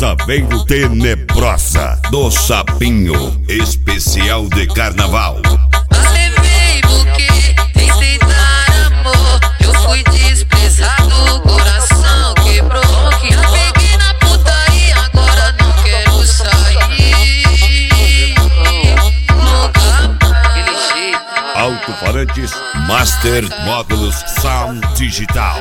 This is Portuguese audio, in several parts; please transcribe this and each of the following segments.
Saveiro Tenebrosa do Sapinho, especial de carnaval. Levei buquê, tentei dar amor, eu fui desprezado, o coração quebrou. Já peguei na putaria, agora não quero sair. Nunca mais. Alto-falantes Master Módulos Sound Digital.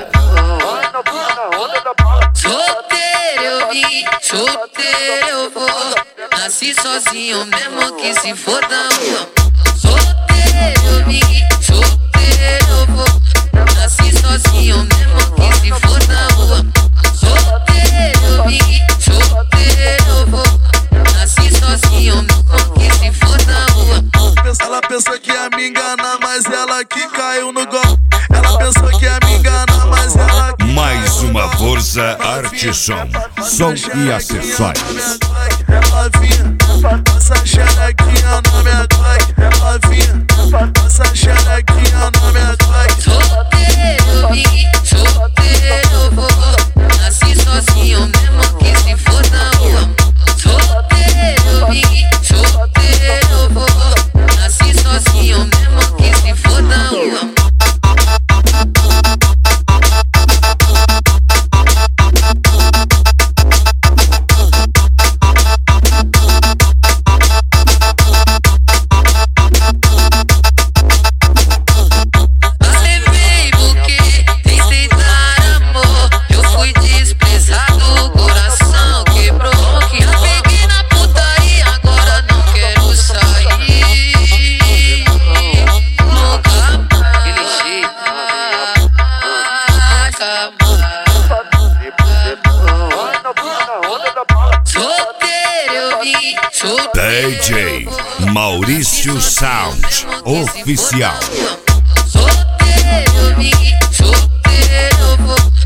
Solteiro eu vim, solteiro eu vou. Nasci sozinho mesmo que se for da rua. Solteiro eu vim, solteiro eu vou. Nasci sozinho mesmo que se for da rua. Solteiro eu vim, solteiro eu vou. Nasci sozinho mesmo que se for da rua. Ela pensou que ia me enganar, mas ela que caiu no gol. Ela pensou que ia me enganar, mas ela que... Mais uma força Artisson, som e acessórios. Ela vinha, passa xerequinha na minha Glock. Ela vinha, passa xerequinha na minha Glock. Solteiro eu vim, solteiro eu vou. Nasci sozinho mesmo que se for da rua. Solteiro eu vim, solteiro eu vou. Nasci sozinho mesmo que se for da rua. Levei buquê, tentei dar amor, eu fui desprezado, o coração quebrou. Já peguei na putaria, agora não quero sair. Nunca mais. Solteiro eu vim, solteiro DJ Maurício Sound Oficial. Solteiro eu vim, solteiro eu vou.